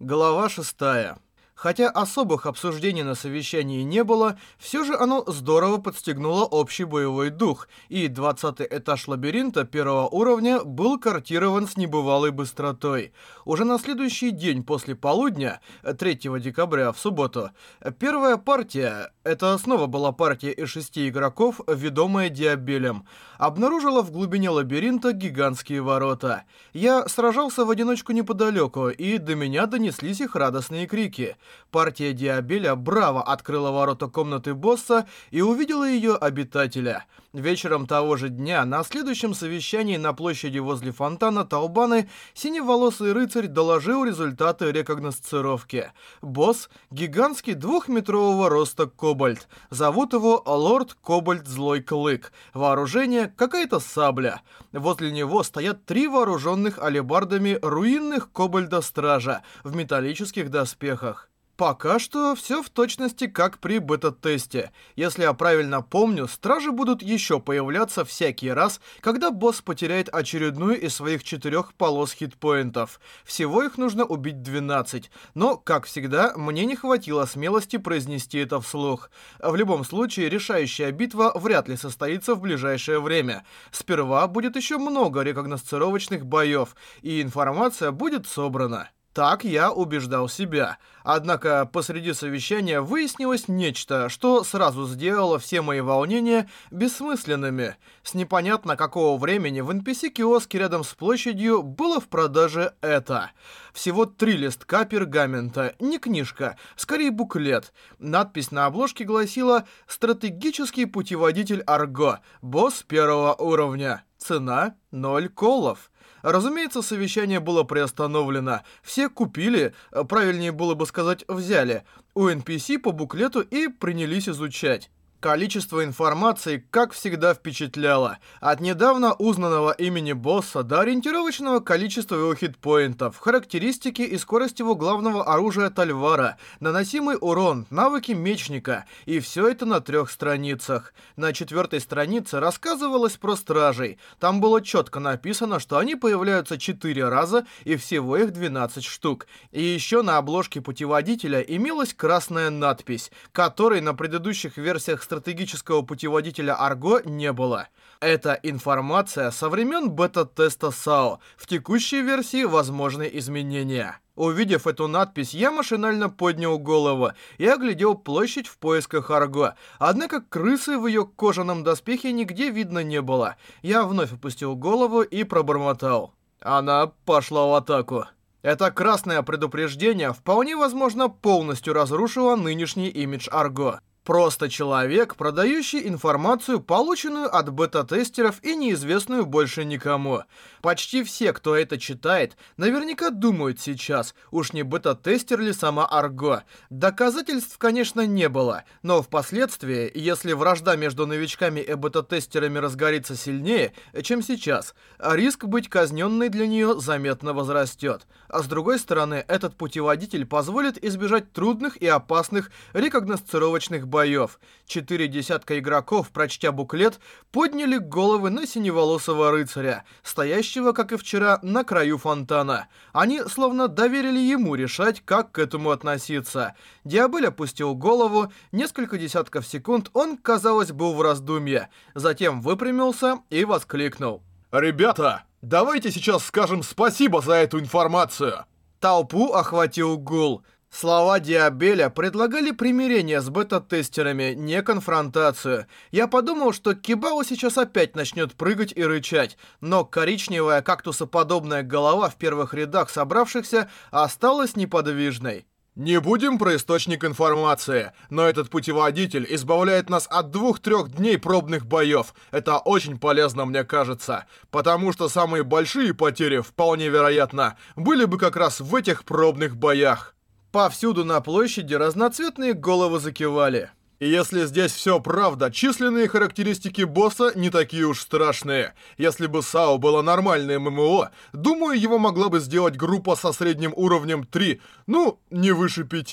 Глава 6. Хотя особых обсуждений на совещании не было, все же оно здорово подстегнуло общий боевой дух, и 20-й этаж лабиринта первого уровня был картирован с небывалой быстротой. Уже на следующий день после полудня, 3 декабря в субботу, первая партия, это снова была партия из 6 игроков, ведомая Диабелем, обнаружила в глубине лабиринта гигантские ворота. Я сражался в одиночку неподалеку, и до меня донеслись их радостные крики. Партия Диабеля браво открыла ворота комнаты босса и увидела ее обитателя. Вечером того же дня, на следующем совещании на площади возле фонтана Таубаны, синеволосый рыцарь доложил результаты рекогносцировки. Босс — гигантский 2-метрового роста кобальт. Зовут его Лорд Кобальт Злой Клык. Вооружение — какая-то сабля. Возле него стоят 3 вооруженных алебардами руинных кобальда-стража в металлических доспехах. Пока что все в точности как при бета-тесте. Если я правильно помню, стражи будут еще появляться всякий раз, когда босс потеряет очередную из своих 4 полос хитпоинтов. Всего их нужно убить 12, но, как всегда, мне не хватило смелости произнести это вслух. В любом случае, решающая битва вряд ли состоится в ближайшее время. Сперва будет еще много рекогносцировочных боев, и информация будет собрана. Так я убеждал себя. Однако посреди совещания выяснилось нечто, что сразу сделало все мои волнения бессмысленными. С непонятно какого времени в NPC-киоске рядом с площадью было в продаже это. Всего 3 листка пергамента, не книжка, скорее буклет. Надпись на обложке гласила «Стратегический путеводитель Арго, босс 1 уровня. Цена 0 коллов». Разумеется, совещание было приостановлено. Все купили, правильнее было бы сказать, взяли, у NPC по буклету и принялись изучать. Количество информации, как всегда, впечатляло. От недавно узнанного имени босса до ориентировочного количества его хитпоинтов, характеристики и скорость его главного оружия Тальвара, наносимый урон, навыки мечника, и все это на 3 страницах. На 4-й странице рассказывалось про стражей. Там было четко написано, что они появляются 4 раза, и всего их 12 штук. И еще на обложке путеводителя имелась красная надпись, которой на предыдущих версиях стратегического путеводителя Арго не было. Это информация со времен бета-теста САО. В текущей версии возможны изменения. Увидев эту надпись, я машинально поднял голову и оглядел площадь в поисках Арго. Однако крысы в ее кожаном доспехе нигде видно не было. Я вновь опустил голову и пробормотал: она пошла в атаку. Это красное предупреждение вполне возможно полностью разрушило нынешний имидж Арго. Просто человек, продающий информацию, полученную от бета-тестеров и неизвестную больше никому. Почти все, кто это читает, наверняка думают сейчас, уж не бета-тестер ли сама Арго. Доказательств, конечно, не было, но впоследствии, если вражда между новичками и бета-тестерами разгорится сильнее, чем сейчас, риск быть казненной для нее заметно возрастет. А с другой стороны, этот путеводитель позволит избежать трудных и опасных рекогносцировочных боев. 4 десятка игроков, прочтя буклет, подняли головы на синеволосого рыцаря, стоящего, как и вчера, на краю фонтана. Они словно доверили ему решать, как к этому относиться. Диабель опустил голову, несколько десятков секунд он, казалось, был в раздумье, затем выпрямился и воскликнул: «Ребята, давайте сейчас скажем спасибо за эту информацию!» Толпу охватил гул. Слова Диабеля предлагали примирение с бета-тестерами, не конфронтацию. Я подумал, что Кибао сейчас опять начнет прыгать и рычать, но коричневая кактусоподобная голова в первых рядах собравшихся осталась неподвижной. Не будем про источник информации, но этот путеводитель избавляет нас от 2-3 дней пробных боев. Это очень полезно, мне кажется, потому что самые большие потери, вполне вероятно, были бы как раз в этих пробных боях. Повсюду на площади разноцветные головы закивали. И если здесь все правда, численные характеристики босса не такие уж страшные. Если бы САО было нормальное ММО, думаю, его могла бы сделать группа со средним уровнем 3, ну, не выше 5.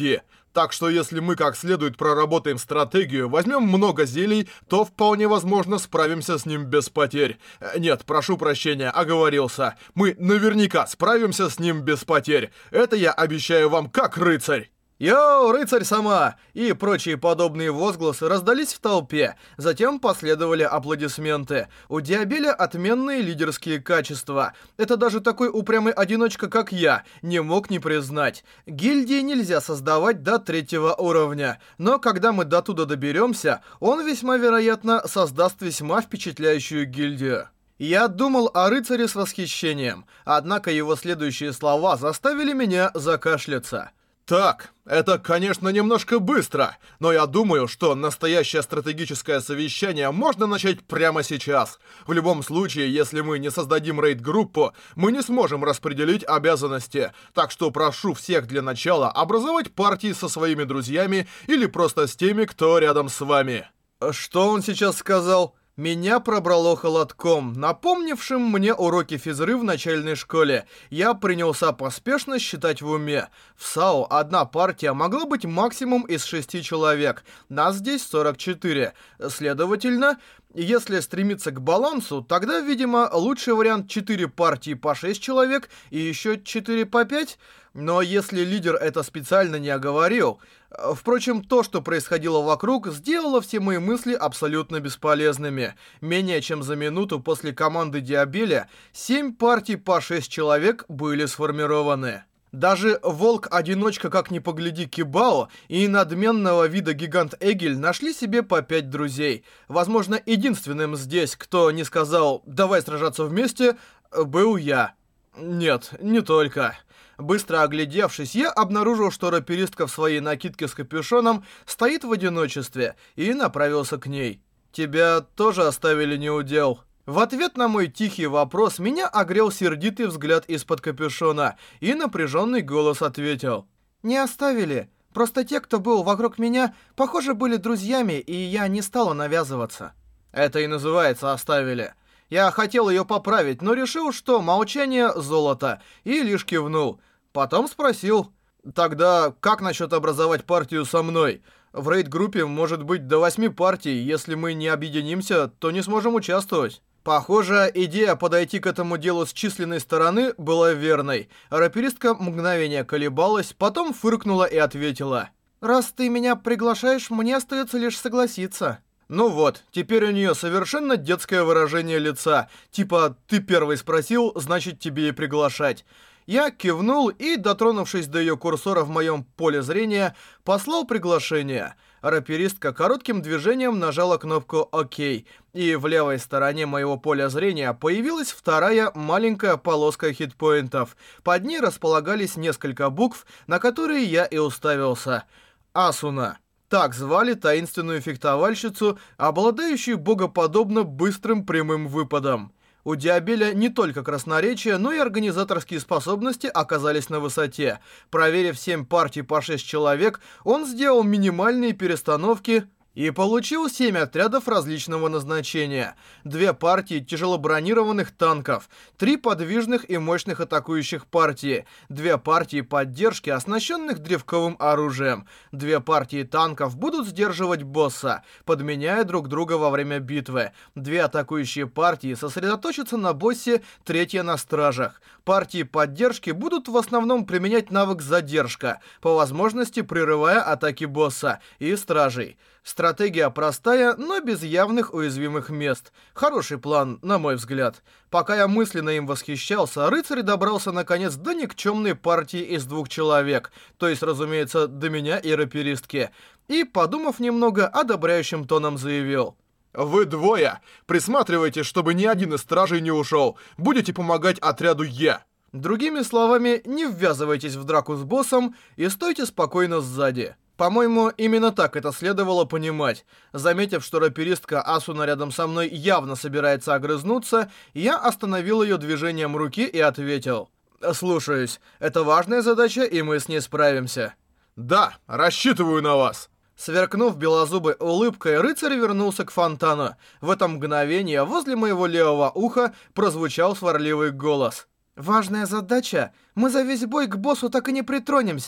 Так что если мы как следует проработаем стратегию, возьмем много зелий, то вполне возможно справимся с ним без потерь. Нет, прошу прощения, оговорился. Мы наверняка справимся с ним без потерь. Это я обещаю вам как рыцарь. «Йоу, рыцарь сама!» и прочие подобные возгласы раздались в толпе. Затем последовали аплодисменты. У Диабеля отменные лидерские качества. Это даже такой упрямый одиночка, как я, не мог не признать. Гильдии нельзя создавать до 3-го уровня. Но когда мы до туда доберемся, он весьма вероятно создаст весьма впечатляющую гильдию. Я думал о рыцаре с восхищением. Однако его следующие слова заставили меня закашляться. Так, это, конечно, немножко быстро, но я думаю, что настоящее стратегическое совещание можно начать прямо сейчас. В любом случае, если мы не создадим рейд-группу, мы не сможем распределить обязанности, так что прошу всех для начала образовать партии со своими друзьями или просто с теми, кто рядом с вами. Что он сейчас сказал? Меня пробрало холодком, напомнившим мне уроки физры в начальной школе. Я принялся поспешно считать в уме. В САО одна партия могла быть максимум из 6 человек. Нас здесь 44. Следовательно, если стремиться к балансу, тогда, видимо, лучший вариант 4 партии по 6 человек и еще 4 по 5. Но если лидер это специально не оговорил... Впрочем, то, что происходило вокруг, сделало все мои мысли абсолютно бесполезными. Менее чем за минуту после команды Диабеля 7 партий по 6 человек были сформированы. Даже волк-одиночка, как ни погляди, Кибао и надменного вида гигант Эгель нашли себе по 5 друзей. Возможно, единственным здесь, кто не сказал «давай сражаться вместе», был я. Нет, не только. Быстро оглядевшись, я обнаружил, что раперистка в своей накидке с капюшоном стоит в одиночестве, и направился к ней. «Тебя тоже оставили неудел?» В ответ на мой тихий вопрос меня огрел сердитый взгляд из-под капюшона, и напряженный голос ответил. «Не оставили. Просто те, кто был вокруг меня, похоже, были друзьями, и я не стала навязываться». Это и называется «оставили». Я хотел ее поправить, но решил, что молчание — золото, и лишь кивнул. Потом спросил, тогда как насчет образовать партию со мной? В рейд-группе может быть до 8 партий, если мы не объединимся, то не сможем участвовать. Похоже, идея подойти к этому делу с численной стороны была верной. Раперистка мгновение колебалась, потом фыркнула и ответила. «Раз ты меня приглашаешь, мне остается лишь согласиться». Ну вот, теперь у нее совершенно детское выражение лица. Типа, ты первый спросил, значит тебе и приглашать. Я кивнул и, дотронувшись до ее курсора в моем поле зрения, послал приглашение. Раперистка коротким движением нажала кнопку «Ок», и в левой стороне моего поля зрения появилась вторая маленькая полоска хитпоинтов. Под ней располагались несколько букв, на которые я и уставился. Асуна. Так звали таинственную фехтовальщицу, обладающую богоподобно быстрым прямым выпадом. У Диабеля не только красноречие, но и организаторские способности оказались на высоте. Проверив 7 партий по 6 человек, он сделал минимальные перестановки и получил 7 отрядов различного назначения. 2 партии тяжелобронированных танков, 3 подвижных и мощных атакующих партии, 2 партии поддержки, оснащенных древковым оружием. 2 партии танков будут сдерживать босса, подменяя друг друга во время битвы. 2 атакующие партии сосредоточатся на боссе, 3 на стражах. Партии поддержки будут в основном применять навык задержка, по возможности прерывая атаки босса и стражей. Стратегия простая, но без явных уязвимых мест. Хороший план, на мой взгляд. Пока я мысленно им восхищался, рыцарь добрался наконец до никчемной партии из 2 человек, то есть, разумеется, до меня и раперистки. И, подумав немного, одобряющим тоном заявил. «Вы двое! Присматривайте, чтобы ни один из стражей не ушел. Будете помогать отряду Е!» Другими словами, не ввязывайтесь в драку с боссом и стойте спокойно сзади. По-моему, именно так это следовало понимать. Заметив, что раперистка Асуна рядом со мной явно собирается огрызнуться, я остановил ее движением руки и ответил. «Слушаюсь. Это важная задача, и мы с ней справимся». «Да, рассчитываю на вас». Сверкнув белозубой улыбкой, рыцарь вернулся к фонтану. В это мгновение возле моего левого уха прозвучал сварливый голос. «Важная задача? Мы за весь бой к боссу так и не притронемся».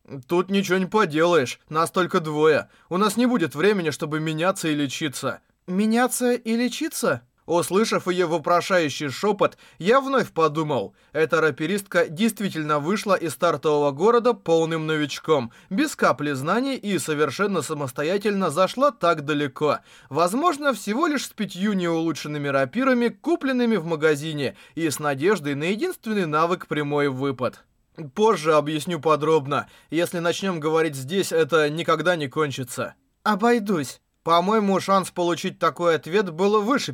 Тут ничего не поделаешь, нас только двое. У нас не будет времени, чтобы меняться и лечиться. Меняться и лечиться? Услышав ее вопрошающий шепот, я вновь подумал, эта раперистка действительно вышла из стартового города полным новичком, без капли знаний и совершенно самостоятельно зашла так далеко. Возможно, всего лишь с 5 неулучшенными рапирами, купленными в магазине, и с надеждой на единственный навык прямой выпад. Позже объясню подробно. Если начнем говорить здесь, это никогда не кончится. Обойдусь. По-моему, шанс получить такой ответ был выше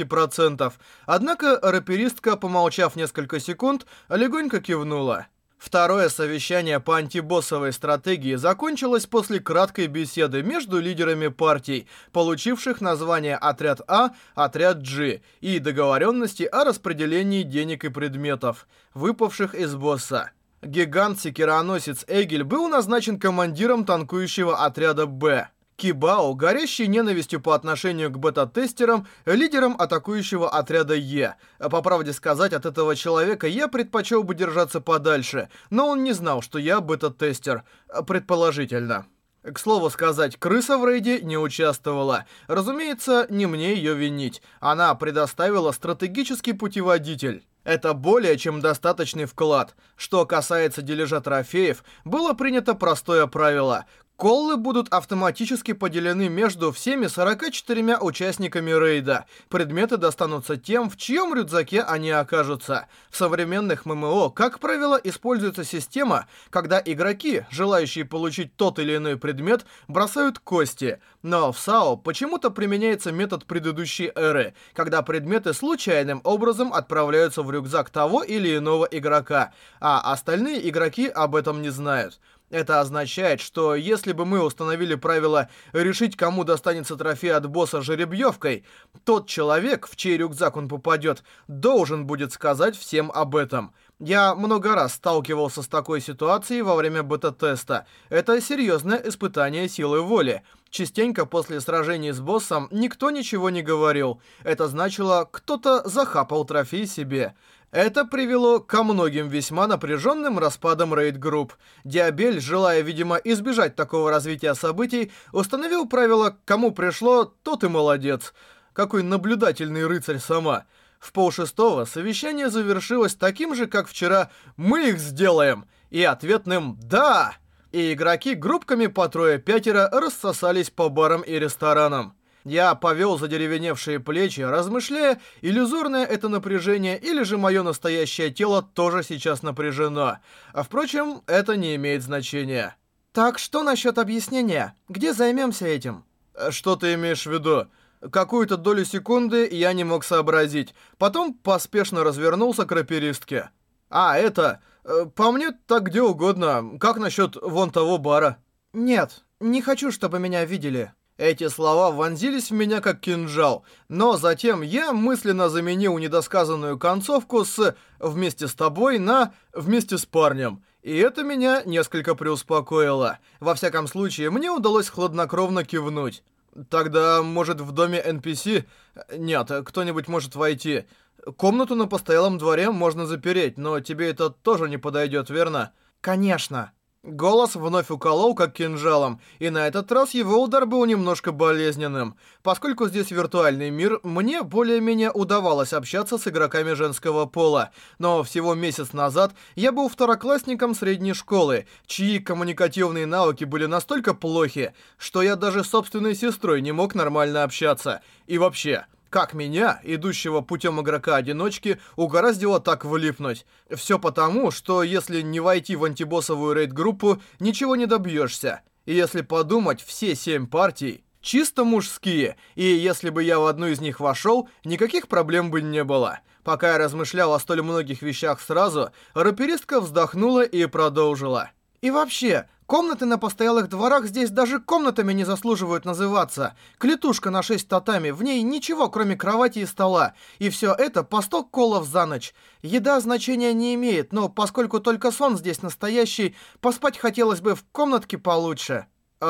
50%. Однако раперистка, помолчав несколько секунд, легонько кивнула. Второе совещание по антибоссовой стратегии закончилось после краткой беседы между лидерами партий, получивших название «Отряд А», «Отряд G» и договоренности о распределении денег и предметов, выпавших из босса. Гигант-секироносец Эгель был назначен командиром танкующего отряда «Б». Кибао, горящий ненавистью по отношению к бета-тестерам, лидером атакующего отряда Е. По правде сказать, от этого человека я предпочел бы держаться подальше, но он не знал, что я бета-тестер. Предположительно. К слову сказать, крыса в рейде не участвовала. Разумеется, не мне ее винить. Она предоставила стратегический путеводитель. Это более чем достаточный вклад. Что касается дележа трофеев, было принято простое правило. Коллы будут автоматически поделены между всеми 44 участниками рейда. Предметы достанутся тем, в чьем рюкзаке они окажутся. В современных ММО, как правило, используется система, когда игроки, желающие получить тот или иной предмет, бросают кости. Но в САО почему-то применяется метод предыдущей эры, когда предметы случайным образом отправляются в рюкзак того или иного игрока, а остальные игроки об этом не знают. Это означает, что если бы мы установили правило решить, кому достанется трофей от босса жеребьевкой, тот человек, в чей рюкзак он попадет, должен будет сказать всем об этом. Я много раз сталкивался с такой ситуацией во время бета-теста. Это серьезное испытание силы воли. Частенько после сражений с боссом никто ничего не говорил. Это значило, кто-то захапал трофей себе. Это привело ко многим весьма напряженным распадам рейд-групп. Диабель, желая, видимо, избежать такого развития событий, установил правило «кому пришло, тот и молодец». Какой наблюдательный рыцарь сама. В 5:30 совещание завершилось таким же, как вчера «мы их сделаем» и ответным «да». И игроки группками по 3-5 рассосались по барам и ресторанам. Я повел задеревеневшие плечи, размышляя, иллюзорное это напряжение или же мое настоящее тело тоже сейчас напряжено. А впрочем, это не имеет значения. Так что насчет объяснения? Где займемся этим? Что ты имеешь в виду? Какую-то долю секунды я не мог сообразить. Потом поспешно развернулся к раперистке. Это... По мне, так где угодно. Как насчет вон того бара? Нет, не хочу, чтобы меня видели. Эти слова вонзились в меня как кинжал, но затем я мысленно заменил недосказанную концовку с «вместе с тобой» на «вместе с парнем». И это меня несколько преуспокоило. Во всяком случае, мне удалось хладнокровно кивнуть. Тогда, может, в доме NPC? Нет, кто-нибудь может войти. Комнату на постоялом дворе можно запереть, но тебе это тоже не подойдет, верно? Конечно. Голос вновь уколол как кинжалом, и на этот раз его удар был немножко болезненным. Поскольку здесь виртуальный мир, мне более-менее удавалось общаться с игроками женского пола. Но всего месяц назад я был второклассником средней школы, чьи коммуникативные навыки были настолько плохи, что я даже с собственной сестрой не мог нормально общаться. И вообще... Как меня, идущего путем игрока-одиночки, угораздило так влипнуть? Все потому, что если не войти в антибоссовую рейд-группу, ничего не добьешься. И если подумать, все 7 партий чисто мужские, и если бы я в одну из них вошел, никаких проблем бы не было. Пока я размышлял о столь многих вещах сразу, раперистка вздохнула и продолжила. И вообще... Комнаты на постоялых дворах здесь даже комнатами не заслуживают называться. Клетушка на 6 татами, в ней ничего, кроме кровати и стола. И все это по 100 коллов за ночь. Еда значения не имеет, но поскольку только сон здесь настоящий, поспать хотелось бы в комнатке получше.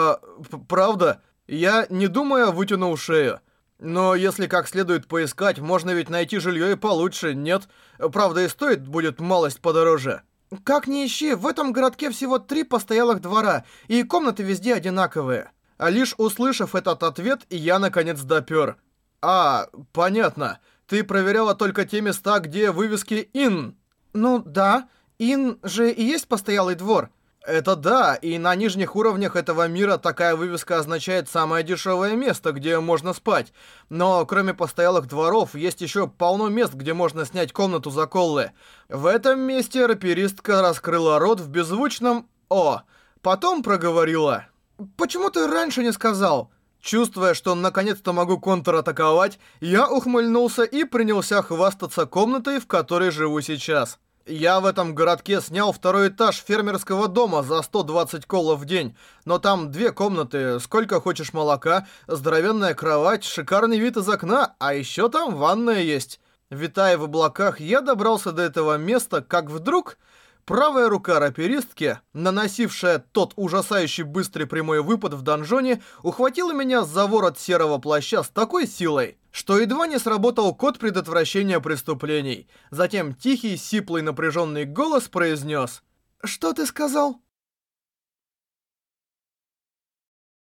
Правда? Я, не думая, вытянул шею. Но если как следует поискать, можно ведь найти жилье и получше, нет? Правда, и стоит будет малость подороже. Как ни ищи, в этом городке всего 3 постоялых двора, и комнаты везде одинаковые. А лишь услышав этот ответ, я наконец допер. А, понятно. Ты проверяла только те места, где вывески «Ин». Ну да, «Ин» же и есть постоялый двор. Это да, и на нижних уровнях этого мира такая вывеска означает самое дешевое место, где можно спать. Но кроме постоялых дворов, есть еще полно мест, где можно снять комнату за коллы. В этом месте раперистка раскрыла рот в беззвучном «О». Потом проговорила: «Почему ты раньше не сказал?» Чувствуя, что наконец-то могу контратаковать, я ухмыльнулся и принялся хвастаться комнатой, в которой живу сейчас. Я в этом городке снял 2-й этаж фермерского дома за 120 коллов в день, но там 2 комнаты, сколько хочешь молока, здоровенная кровать, шикарный вид из окна, а еще там ванная есть. Витая в облаках, я добрался до этого места, как вдруг правая рука раперистки, наносившая тот ужасающий быстрый прямой выпад в донжоне, ухватила меня за ворот серого плаща с такой силой, что едва не сработал код предотвращения преступлений. Затем тихий, сиплый, напряженный голос произнес: «Что ты сказал?»